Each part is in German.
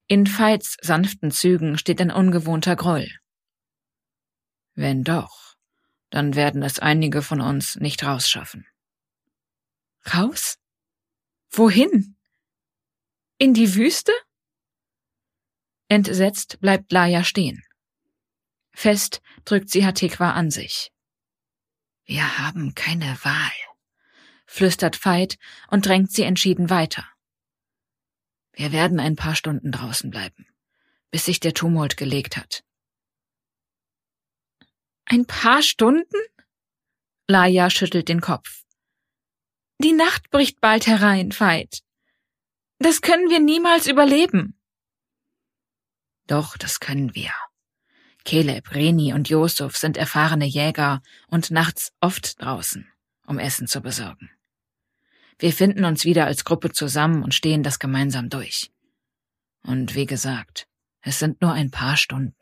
In Veits sanften Zügen steht ein ungewohnter Groll. Wenn doch, dann werden es einige von uns nicht rausschaffen. Raus? Wohin? In die Wüste? Entsetzt bleibt Laia stehen. Fest drückt sie Hatikwa an sich. Wir haben keine Wahl, flüstert Veit und drängt sie entschieden weiter. Wir werden ein paar Stunden draußen bleiben, bis sich der Tumult gelegt hat. Ein paar Stunden? Laia schüttelt den Kopf. Die Nacht bricht bald herein, Veit. Das können wir niemals überleben. Doch, das können wir. Keleb, Reni und Yusuf sind erfahrene Jäger und nachts oft draußen, um Essen zu besorgen. Wir finden uns wieder als Gruppe zusammen und stehen das gemeinsam durch. Und wie gesagt, es sind nur ein paar Stunden.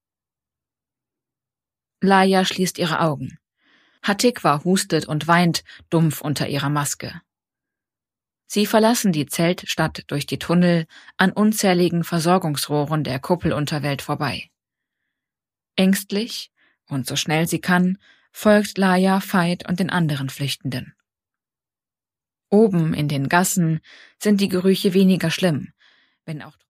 Laia schließt ihre Augen. Hatikwa hustet und weint dumpf unter ihrer Maske. Sie verlassen die Zeltstadt durch die Tunnel an unzähligen Versorgungsrohren der Kuppelunterwelt vorbei. Ängstlich und so schnell sie kann, folgt Laia Veit und den anderen Flüchtenden. Oben in den Gassen sind die Gerüche weniger schlimm, wenn auch